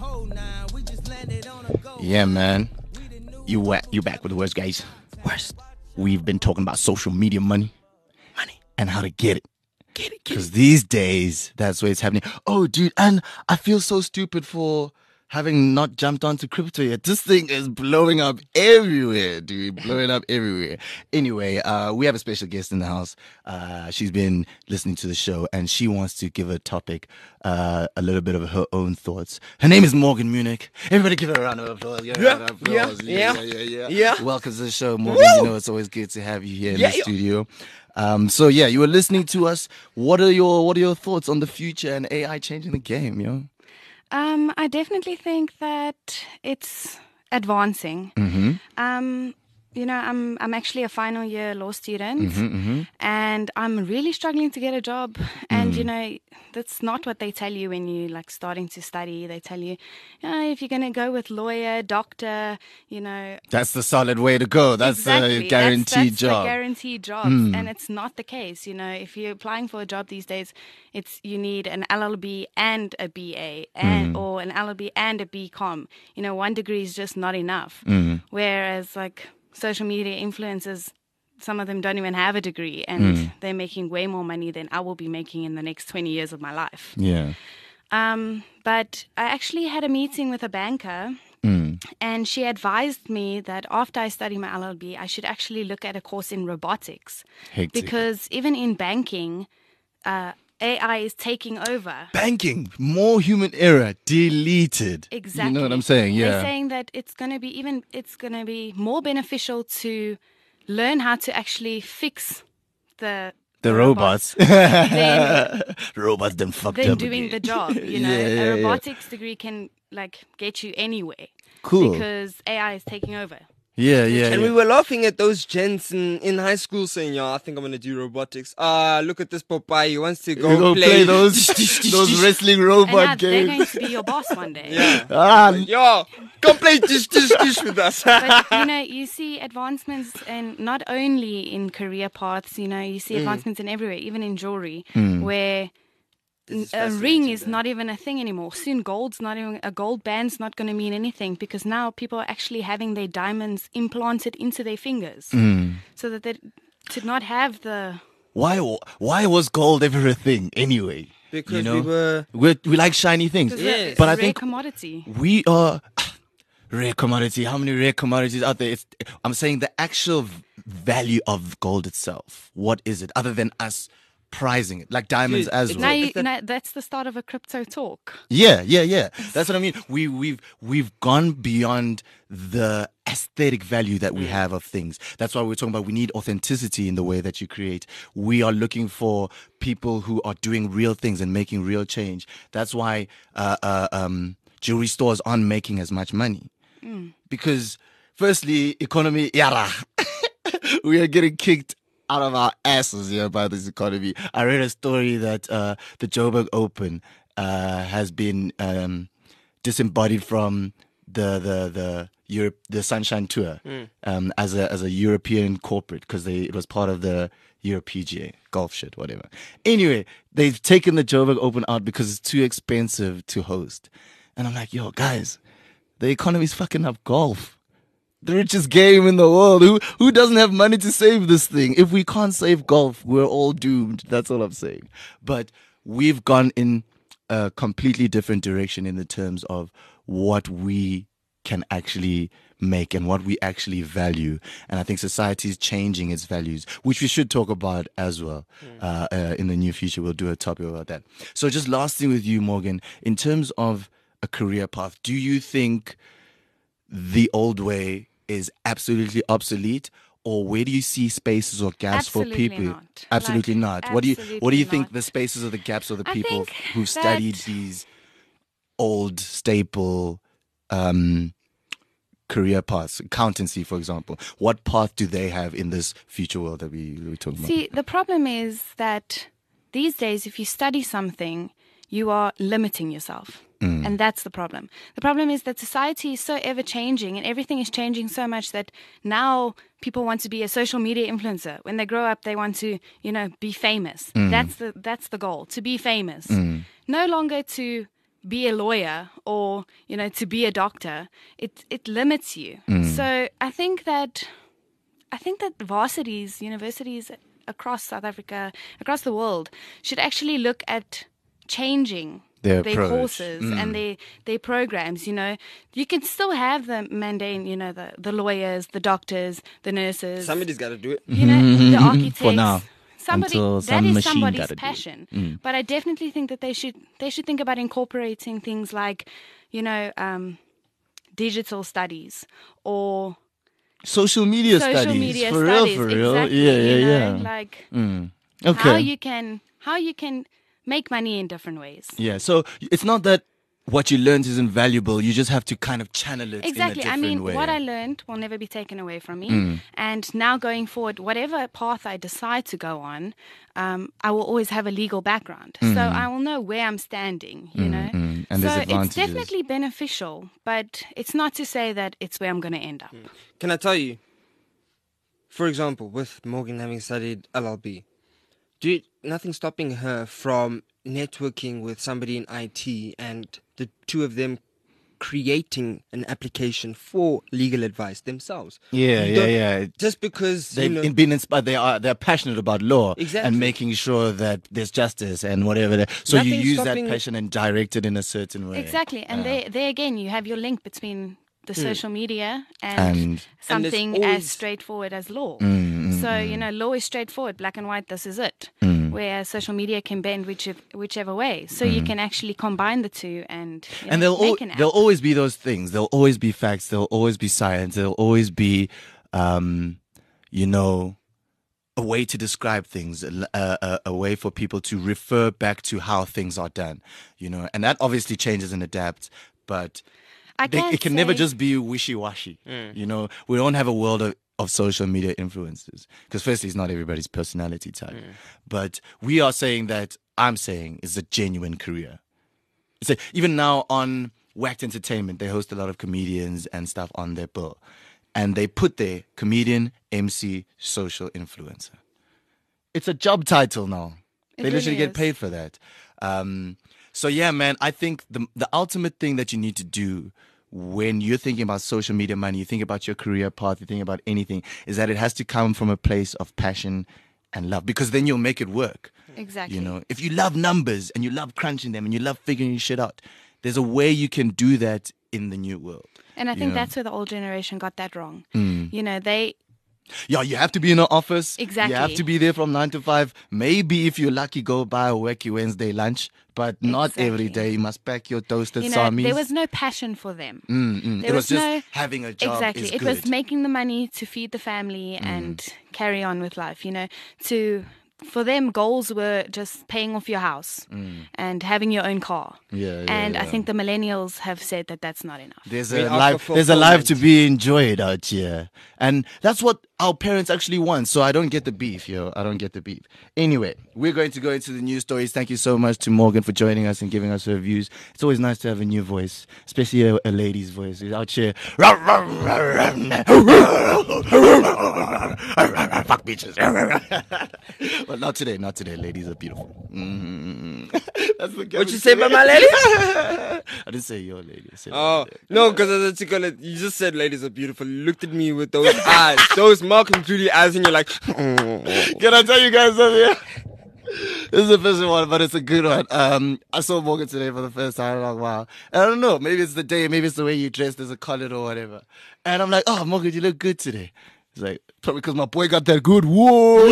Yeah, man. You back with The Worst Guys. Worst. We've been talking about social media money, and how to get it. Because these days, that's where it's happening. Oh, dude, and I feel so stupid for having not jumped onto crypto yet. This thing is blowing up everywhere, dude. Blowing up everywhere. Anyway, we have a special guest in the house. She's been listening to the show and she wants to give a topic, a little bit of her own thoughts. Her name is Morgan Munich. Everybody give her a round of applause. Yeah. Welcome to the show, Morgan. You know, it's always good to have you here in the studio. So yeah, you were listening to us. What are your thoughts on the future and AI changing the game, yo? I definitely think that it's advancing. You know, I'm actually a final year law student, and I'm really struggling to get a job. And you know, that's not what they tell you when you like starting to study. They tell you, if you're going to go with lawyer, doctor, you know, that's the solid way to go. That's exactly. a guaranteed that's job. The guaranteed jobs, and it's not the case. You know, if you're applying for a job these days, you need an LLB and a BA, or an LLB and a BCom. You know, one degree is just not enough. Whereas like social media influencers, some of them don't even have a degree, and they're making way more money than I will be making in the next 20 years of my life. Yeah. But I actually had a meeting with a banker, and she advised me that after I study my LLB, I should actually look at a course in robotics. Hectic. Because even in banking, AI is taking over. Banking, more human error, deleted. Exactly. You know what I'm saying? Yeah. They're saying that it's going to be more beneficial to learn how to actually fix the robots. than Robots done fucked up doing again. the job. You know, a robotics degree can like get you anywhere. Cool. Because AI is taking over. Yeah. And we were laughing at those gents in high school saying, I think I'm going to do robotics. Look at this Popeye. He wants to go play those wrestling robot They're games. going to be your boss one day. Yo, come play dish with us. But, you know, you see advancements and not only in career paths, you know, you see advancements in everywhere, even in jewelry, where a ring is not even a thing anymore. Soon a gold band's not going to mean anything, because now people are actually having their diamonds implanted into their fingers so that they to not have the... Why was gold ever a thing anyway? Because you know, we like shiny things. It's But a I rare think commodity. we are rare commodity. How many rare commodities out there? I'm saying the actual value of gold itself. What is it other than us prizing it, like diamonds as well? Now that's the start of a crypto talk. Yeah. That's what I mean. We've gone beyond the aesthetic value that we have of things. That's why we're talking about we need authenticity in the way that you create. We are looking for people who are doing real things and making real change. That's why jewelry stores aren't making as much money. Because firstly, economy, yara. We are getting kicked out of our asses here by this economy. I read a story that the Joburg Open has been disembodied from the Sunshine Tour as a European corporate, because it was part of the EuroPGA golf shit, whatever. Anyway, they've taken the Joburg Open out because it's too expensive to host. And I'm like, yo, guys, the economy's fucking up golf. The richest game in the world. Who doesn't have money to save this thing? If we can't save golf, we're all doomed. That's all I'm saying. But we've gone in a completely different direction in the terms of what we can actually make and what we actually value. And I think society is changing its values, which we should talk about as well. In the near future, we'll do a topic about that. So just last thing with you, Morgan, in terms of a career path, do you think the old way is absolutely obsolete, or where do you see spaces or gaps for people? Not. Absolutely like, not. What do you think not. the spaces or the gaps or the I people think who've studied these old staple career paths, accountancy, for example, what path do they have in this future world that we're talking about? See, the problem is that these days, if you study something, you are limiting yourself. And that's the problem. The problem is that society is so ever changing and everything is changing so much that now people want to be a social media influencer. When they grow up, they want to, be famous. That's the goal, to be famous. No longer to be a lawyer or, to be a doctor. It limits you. So I think that varsities, universities across South Africa, across the world, should actually look at changing Their their approach. courses and their programs. You know, you can still have the mundane, you know, the lawyers, the doctors, the nurses. Somebody's got to do it. You know, the architects. For now. Somebody Until that some is machine somebody's gotta do it. passion. But I definitely think that they should think about incorporating things like, you know, digital studies or Social media social studies. media for studies. real, for real. Exactly, Yeah, you yeah, know, yeah. like Okay. how you can make money in different ways. Yeah, so it's not that what you learned isn't valuable. You just have to kind of channel it Exactly. in a I different mean, way. what I learned will never be taken away from me. And now going forward, whatever path I decide to go on, I will always have a legal background. So I will know where I'm standing, you know. And so there's it's advantages. definitely beneficial, but it's not to say that it's where I'm going to end up. Can I tell you, for example, with Morgan having studied LLB, nothing stopping her from networking with somebody in IT and the two of them creating an application for legal advice themselves. Yeah, You yeah, don't- yeah. Just because They've been inspired. They're passionate about law Exactly. and making sure that there's justice and whatever. So you Nothing's use stopping- that passion and direct it in a certain way. Exactly. And there again, you have your link between the social media and And- something And there's as always- straightforward as law. So, you know, law is straightforward, black and white, this is it. Whereas social media can bend whichever way. So you can actually combine the two and, you And know, make an app. there'll always be those things. There'll always be facts. There'll always be science. There'll always be, you know, a way to describe things, a way for people to refer back to how things are done, you know. And that obviously changes and adapts, but it can never just be wishy-washy. You know, we don't have a world of social media influencers because firstly, it's not everybody's personality type. But we are saying that I'm saying it's a genuine career. It's even now on Whacked Entertainment, they host a lot of comedians and stuff on their bill. And they put there comedian, MC, social influencer. It's a job title now. It They literally really get is. paid for that. So yeah, man, I think the ultimate thing that you need to do when you're thinking about social media money, you think about your career path, you think about anything, is that it has to come from a place of passion and love, because then you'll make it work. Exactly. You know, if you love numbers and you love crunching them and you love figuring shit out, there's a way you can do that in the new world. And I think know. that's where the old generation got that wrong. You know, Yeah, you have to be in an office. Exactly. You have to be there from 9 to 5. Maybe if you're lucky, go buy a wacky Wednesday lunch, but not every Exactly. day. You must pack your toasted you know, sarmies. there was no passion for them. It was just having a job. Exactly. Is It good. was making the money to feed the family and carry on with life, you know. For them, goals were just paying off your house and having your own car. Yeah, and I yeah. think the millennials have said that that's not enough. There's We a are life. for There's a life to fulfillment. be enjoyed out here, and that's what our parents actually want. So I don't get the beef, yo. I don't get the beef. Anyway, we're going to go into the news stories. Thank you so much to Morgan for joining us and giving us her views. It's always nice to have a new voice, especially a lady's voice. Who's out here. Fuck bitches. But not today. Not today. Ladies are beautiful. That's the What you say about my lady? I didn't say your lady. I said Oh, no, because you just said ladies are beautiful. You looked at me with those eyes, those Mark and Judy eyes, and you're like, Can I tell you guys something? This is a official one, but it's a good one. I saw Morgan today for the first time. I'm like, wow. And I don't know. Maybe it's the day. Maybe it's the way you dressed as a collar or whatever. And I'm like, oh, Morgan, you look good today. He's like, probably because my boy got that good whoa.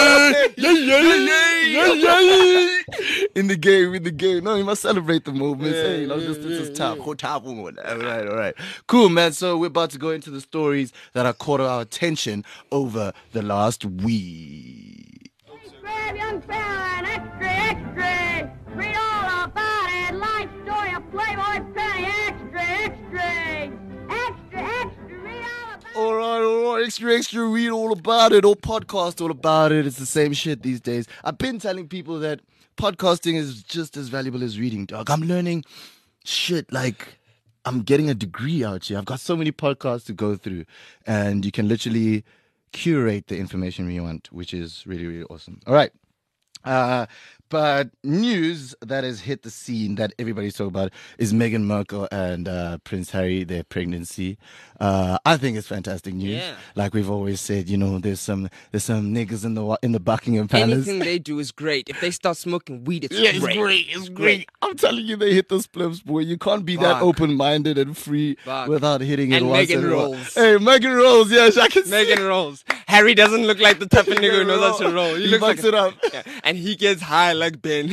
In the game. No, you must celebrate the movements. Hey, you know, this is tough. All right. Cool, man. So we're about to go into the stories that have caught our attention over the last week. Subscribe, young fella, and extra, extra. Read all about it. Life story of Playboy Penny. Extra, extra. Extra, extra. Read all about it. All right. Extra. Read all about it. Or podcast all about it. It's the same shit these days. I've been telling people that podcasting is just as valuable as reading, dog. I'm learning shit like I'm getting a degree out here. I've got so many podcasts to go through, and you can literally curate the information you want, which is really, really awesome. All right. But news that has hit the scene that everybody's talking about is Meghan Markle and Prince Harry, their pregnancy. I think it's fantastic news. Yeah. Like we've always said, you know, there's some niggas in the Buckingham Palace. Anything they do is great. If they start smoking weed, it's Yeah, great. it's great. I'm telling you, they hit the spliffs, boy. You can't be that Fuck. open-minded and free Fuck. without hitting it And once Meghan in a while. rolls. Hey, Megan rolls. Yes, I can see it. Megan rolls. Harry doesn't look like the type of nigga who knows how to roll. He looks bucks it up. Yeah, and he gets high like Ben.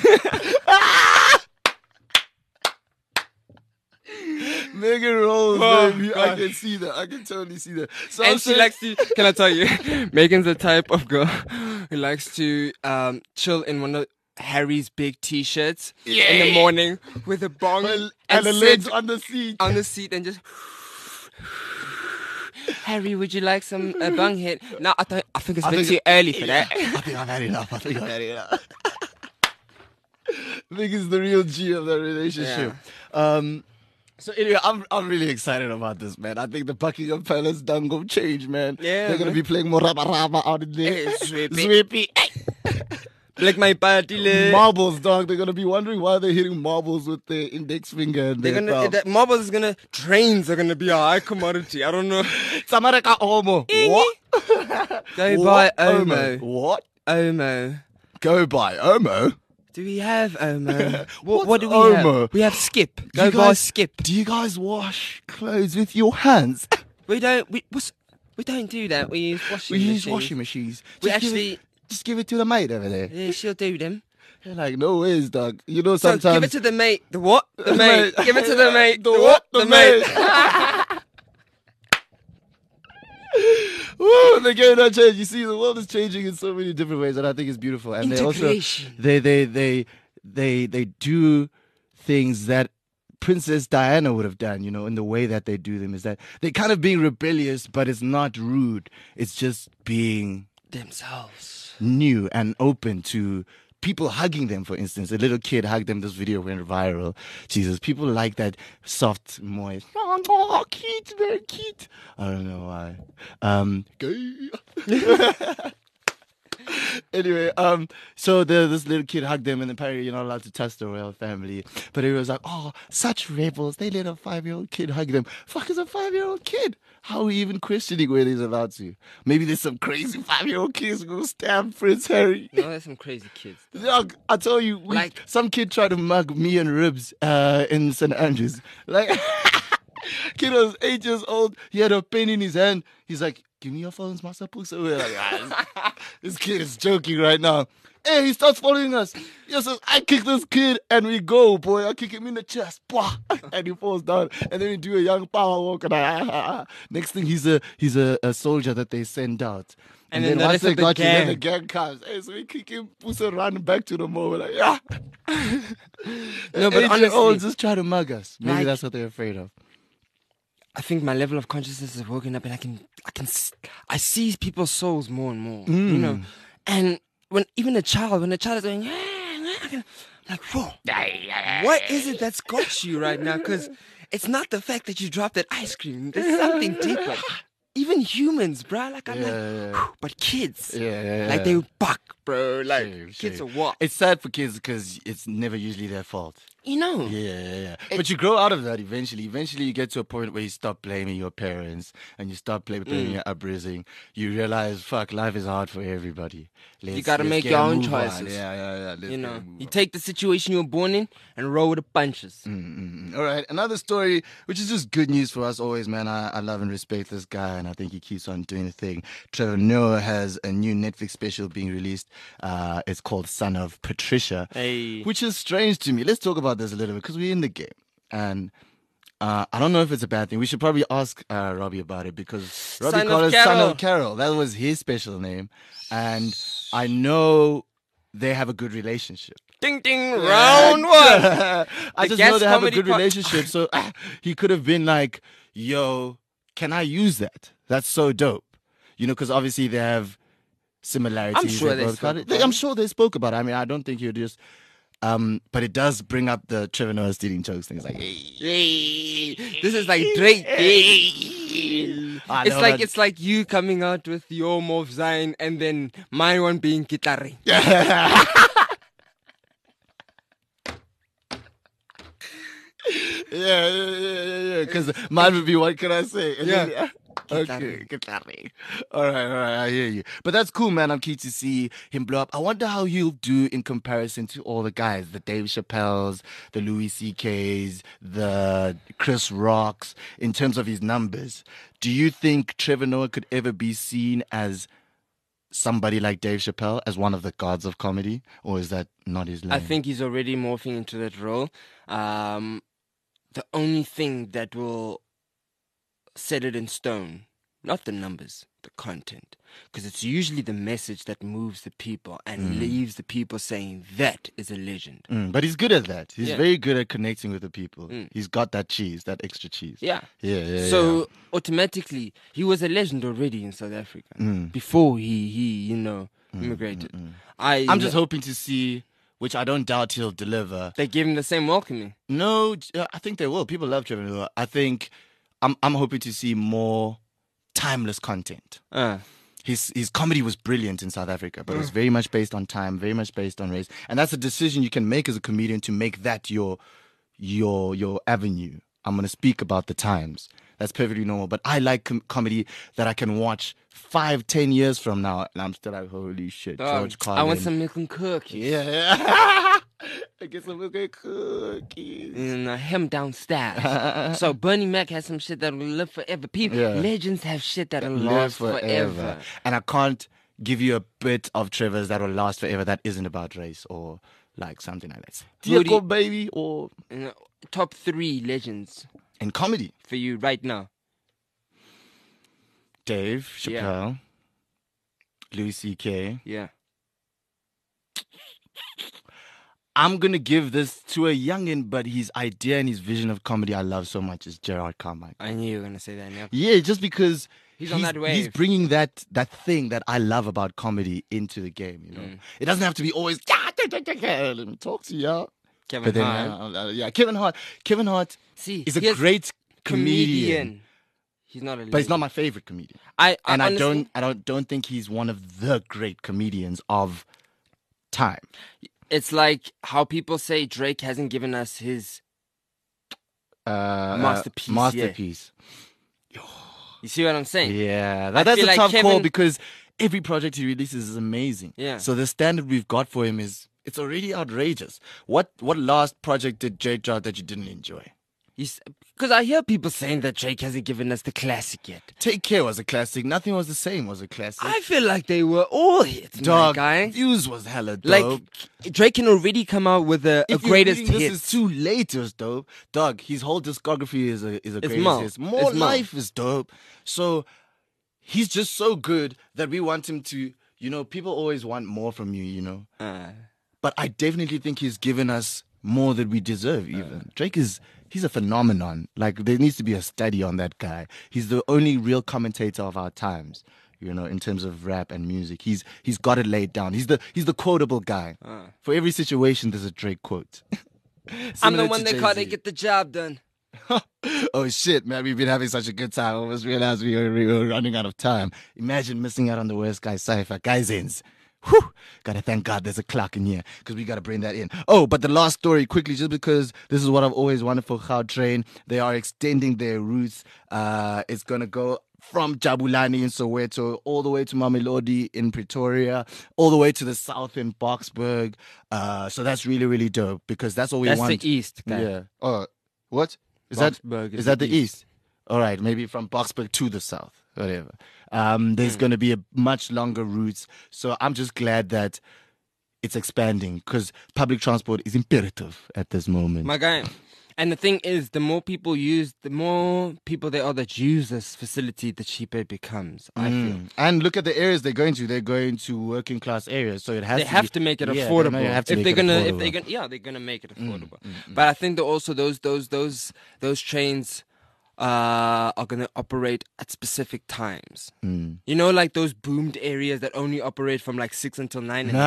Megan rolls, Oh, baby. I God. can see that. I can totally see that. So And I'm she saying- likes to, can I tell you, Megan's the type of girl who likes to chill in one of Harry's big t-shirts in the morning with a bong and the sit legs on the seat. on the seat and just... Harry, would you like some bung hit? No, I think it's a bit too early for that. I think I've had enough. I think I've had enough. I think it's the real G of that relationship. So anyway, I'm really excited about this, man. I think the Buckingham Palace done go change, man. Yeah, They're gonna man. be playing more raba out in there. Hey, sweepy. Sweepy. Like my party. Marbles, dog. They're gonna be wondering why they're hitting marbles with their index finger and They're their gonna, thumb. that marbles is gonna, trains are gonna be a high commodity. I don't know. Samareka Omo. What? Go buy What? Omo. What? Omo. Go buy Omo. Do we have Omo? What's what do we Omo? have? We have Skip. Do Go you buy guys- Skip. Do you guys wash clothes with your hands? We don't. We don't do that. We use washing We use machines. washing machines. We Just give actually- just give it to the mate over there. Yeah, she'll do them. You're like, no ways, dog. You know, So sometimes. give it to the mate. The what? The mate. Give it to the mate. The The what? what? The The mate. Woo, the game not change. You see, the world is changing in so many different ways, and I think it's beautiful. And they also Integration. they do things that Princess Diana would have done, you know, in the way that they do them. Is that they're kind of being rebellious, but it's not rude. It's just being Themselves. new and open to people hugging them. For instance, a little kid hugged them. This video went viral. Jesus, people like that soft, moist. Oh, cute, very cute. I don't know why. Gay. Anyway, so this little kid hugged them, and apparently you're not allowed to touch the royal family. But it was like, oh, such rebels. They let a 5-year-old kid hug them. Fuck is a 5-year-old kid? How are we even questioning whether he's allowed to? Maybe there's some crazy 5-year-old kids who go stab Prince Harry. No, there's some crazy kids. Dog, I tell you, some kid tried to mug me and Ribs in St. Andrews. Like, kid was 8 years old. He had a pen in his hand. He's like, give me your phones, Master Pusa. We're like, this kid is joking right now. Hey, he starts following us. He says, I kick this kid and we go, boy. I kick him in the chest. Bwah, and he falls down. And then we do a young power walk. And next thing, he's a soldier that they send out. And then then once the they rest of the got you, then the gang. gang comes. Hey, so we kick him, Pusa run back to the mall. We're like, yeah. No, but Olds honestly, just try to mug us. Maybe Like- that's what they're afraid of. I think my level of consciousness is woken up, and I see people's souls more and more. You know, and when a child is going, I'm like, whoa, what is it that's got you right now? Because it's not the fact that you dropped that ice cream. There's something deeper. Even humans, bro. Like I'm like, whew, but kids, like they buck, bro. Like kids are what? It's sad for kids because it's never usually their fault. You know. Yeah. But you grow out of that eventually. Eventually, you get to a point where you stop blaming your parents and you stop blaming your upbringing. You realize, fuck, life is hard for everybody. You gotta make get your a own move on. choices. Yeah. Let's You get know, a move you on. take the situation you were born in and roll with the punches. All right, another story, which is just good news for us always, man. I love and respect this guy, and I think he keeps on doing the thing. Trevor Noah has a new Netflix special being released. It's called Son of Patricia, Hey. which is strange to me. Let's talk about this a little bit because we're in the game, and I don't know if it's a bad thing. We should probably ask Robbie about it because Robbie Son called of it Son Carol. of Carol. That was his special name, and I know they have a good relationship. Ding ding, round one. I The just guest know they have a comedy good part- relationship. So he could have been like, yo, can I use that? That's so dope. You know, because obviously they have similarities. I'm sure they both spoke got it. about I'm it. sure they spoke about it. I mean, I don't think you're just... but it does bring up the Trevor Noah stealing jokes things like, hey, Hey, this is like Drake. Hey. I It's know like that- it's like you coming out with your Morph Zion and then my one being Kitari. Yeah. Because mine would be, what can I say? And then- Yeah. Okay, Kitari. All right, I hear you. But that's cool, man. I'm keen to see him blow up. I wonder how he'll do in comparison to all the guys, the Dave Chappelles, the Louis C.K.'s, the Chris Rocks, in terms of his numbers. Do you think Trevor Noah could ever be seen as somebody like Dave Chappelle, as one of the gods of comedy? Or is that not his lane? I think he's already morphing into that role. The only thing that will set it in stone, not the numbers, the content. Because it's usually the message that moves the people and leaves the people saying that is a legend. But he's good at that. He's Yeah. very good at connecting with the people. He's got that cheese, that extra cheese. Yeah. Yeah. So automatically, he was a legend already in South Africa before he immigrated. I'm just hoping to see, which I don't doubt he'll deliver. They gave him the same welcoming. No, I think they will. People love Trevor Noah. I think I'm hoping to see more timeless content. His comedy was brilliant in South Africa, but it was very much based on time, very much based on race, and that's a decision you can make as a comedian to make that your avenue. I'm gonna speak about the times. That's perfectly normal. But I like comedy that I can watch 5-10 years from now, and I'm still like, holy shit, George Carlin. I want some milk and cookies. Yeah. I get some good cookies. And him downstairs. So Bernie Mac has some shit that will live forever. People, Yeah. legends have shit that will Live last forever. And I can't give you a bit of Trevor's that will last forever that isn't about race or like something like that. Woody- Diego Baby or Top 3 legends in comedy. for you right now. Dave Chappelle, Louis C.K. Yeah. I'm going to give this to a youngin', but his idea and his vision of comedy I love so much is Gerard Carmichael. I knew you were gonna say that now. Yeah, just because He's on that wave. He's bringing that thing that I love about comedy into the game. You know, it doesn't have to be always. Let me talk to y'all. Kevin But then, Hart. yeah, Kevin Hart. Kevin Hart See, is a here's great comedian, He's not a but he's not my favorite comedian. I And honestly, don't think he's one of the great comedians of time. It's like how people say Drake hasn't given us his masterpiece. Masterpiece. You see what I'm saying? Yeah, I that's feel a like tough call Kevin- because every project he releases is amazing. Yeah. So the standard we've got for him it's already outrageous. What last project did Drake drop that you didn't enjoy? Because I hear people saying that Drake hasn't given us the classic yet. Take Care was a classic. Nothing Was the Same was a classic. I feel like they were all hits, Dog, my guy. Views was hella dope. Like Drake can already come out with a If you're greatest reading hit. This is too late. It was dope. Dog, his whole discography is a greatest more. hits. More It's more. Life is dope. So he's just so good that we want him to. People always want more from you. But I definitely think he's given us more than we deserve. Even Drake he's a phenomenon. Like there needs to be a study on that guy. He's the only real commentator of our times. In terms of rap and music, he's got it laid down. He's the quotable guy. For every situation, there's a Drake quote. I'm the Similar one to they call Jay-Z. to get the job done. Oh shit, man, we've been having such a good time. I almost realized we were running out of time. Imagine missing out on the West Guy Cypher. Guys ends. Whew. Gotta thank God there's a clock in here because we gotta bring that in. Oh, but the last story quickly, just because this is what I've always wanted for Gautrain. They are extending their routes. It's gonna go from Jabulani in Soweto all the way to Mamelodi in Pretoria, all the way to the south in Boksburg. So that's really, really dope because that's all we That's want. the east, guy. Yeah. Oh, what? Boksburg Is that the east? All right, maybe from Boksburg to the south, whatever. There's going to be a much longer routes. So I'm just glad that it's expanding because public transport is imperative at this moment. My guy. And the thing is, the more people there are that use this facility, the cheaper it becomes, I feel. And look at the areas they're going to. They're going to working class areas, so it has They to have be- to make it Yeah, affordable. they have to If make they're it gonna, affordable. they're gonna make it affordable. But I think that also those trains are gonna operate at specific times. Like those boomed areas that only operate from like 6 until 9. And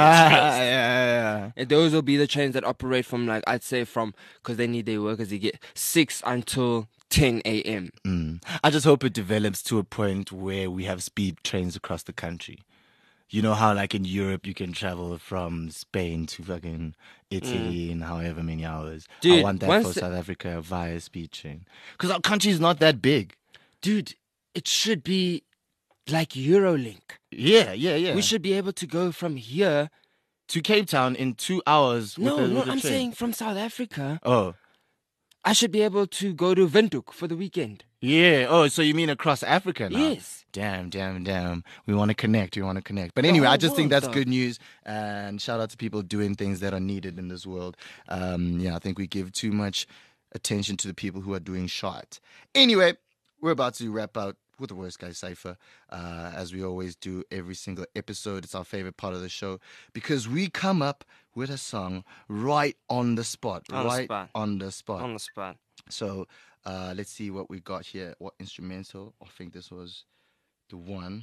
yeah. and those will be the trains that operate from because they need their workers. They get 6 until 10 a.m. I just hope it develops to a point where we have speed trains across the country. You know how, like in Europe, you can travel from Spain to fucking Italy in however many hours. Dude, I want that for South Africa via speed train. Because our country is not that big. Dude, it should be like Eurolink. Yeah. We should be able to go from here to Cape Town in 2 hours with a I'm train. saying from South Africa. Oh. I should be able to go to Windhoek for the weekend. Yeah. Oh, so you mean across Africa now? Yes. Damn. We want to connect. But anyway, I just think that's world, good news. And shout out to people doing things that are needed in this world. I think we give too much attention to the people who are doing short. Anyway, we're about to wrap out with the Worst Guy Cypher. As we always do every single episode. It's our favorite part of the show because we come up with a song right on the spot. On the spot. So let's see what we got here. What instrumental? I think this was the one.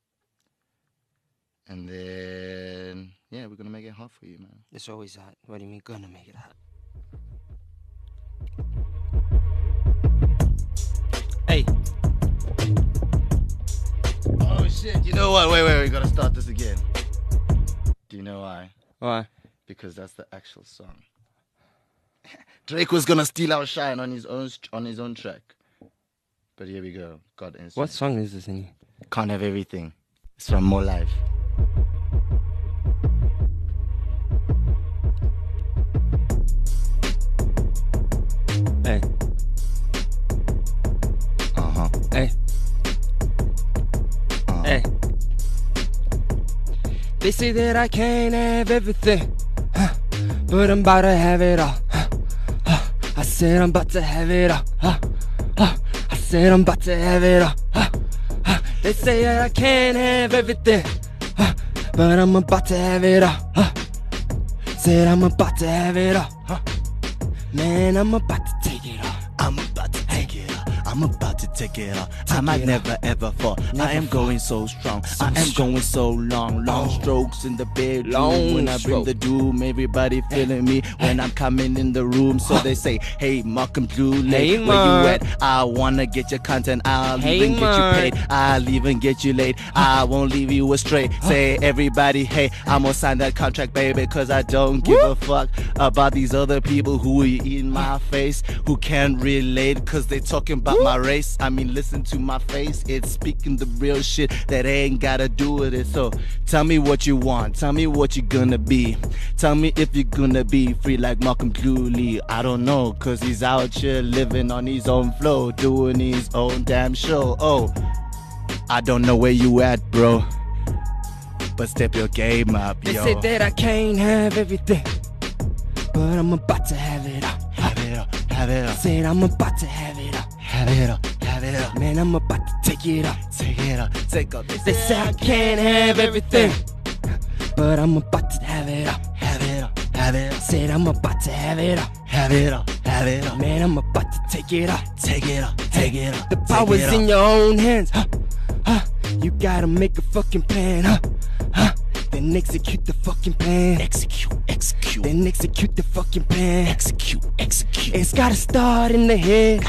And then, we're going to make it hot for you, man. It's always hot. What do you mean gonna make it hot? Hey. Oh, shit. You know what? Wait. We got to start this again. Do you know why? Why? Because that's the actual song. Drake was gonna steal our shine on his own track, but here we go. God instinct. What song is this in? Can't Have Everything. It's from More Life. Hey. Hey. Hey. They say that I can't have everything, but I'm about to have it all. I said I'm about to have it all. I said I'm about to have it all. They say that I can't have everything, but I'm about to have it all. Said I'm about to have it all. Man, I'm about to take it all. I'm about to take it all. I'm about to take it all. I might never ever fall. I am going so strong. I am going so long. Long strokes in the bedroom. When I bring the doom, everybody feeling me when I'm coming in the room. So they say, hey, Malcolm Blue Lake, where you at? I wanna get your content. I'll even get you paid. I'll even get you late. I won't leave you astray. Say everybody, hey, I'm gonna sign that contract, baby, cause I don't give a fuck about these other people who are in my face, who can't relate, cause they talking about my race. I mean, listen to my face. It's speaking the real shit that ain't gotta do with it. So tell me what you want. Tell me what you're gonna be. Tell me if you're gonna be free like Malcolm Dooley. I don't know, cause he's out here living on his own flow, doing his own damn show. Oh, I don't know where you at, bro, but step your game up, yo. They say that I can't have everything, but I'm about to have it all. Have it all, have it all. Said I'm about to have it all. Have it all, have it all. Man, I'm about to take it all. Take it all, take all. They say I can't have everything, but I'm about to have it all. Have it all, have it all. Said I'm about to have it all. Have it all, have it all. Man, I'm about to take it all. Take it all, take it all. The power's in your own hands. You gotta make a fucking plan. Then execute the fucking plan. Execute. Then execute the fucking plan. Execute. It's gotta start in the head.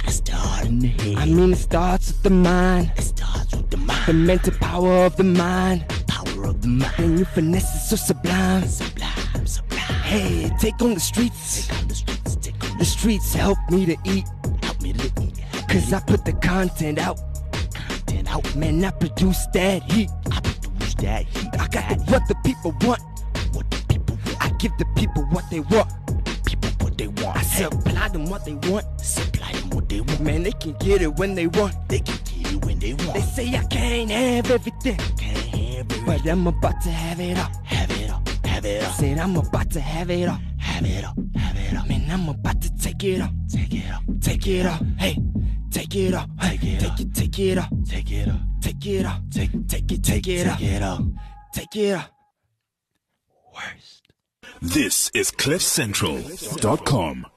I I mean, it starts with the mind. it starts with the mind. The mental power of the mind. Power of the mind. Then your finesse is so sublime. Sublime, sublime. Hey, take on the streets. Take on the streets, take on The streets help me to eat. help me to eat. Cause I put the content out. Content out. Man, I produce that heat. I produce that heat. I got what the people want. What the people want. I give the people what they want. People what they want. I supply them what they want. Supply them what they want. Man, they can get it when they want. They can get it when they want. They say I can't have everything, Can't have it. but I'm about to have it all. Have it all, have it all. Said I'm about to have it all. Have it all, have it all. Man, I'm about to take it all. Take it all, Take it all. Hey, take it all. Take it all. Take it all. take it all. Take it all. Take it all. Take it all. Take it all. Worst. This is CliffCentral.com.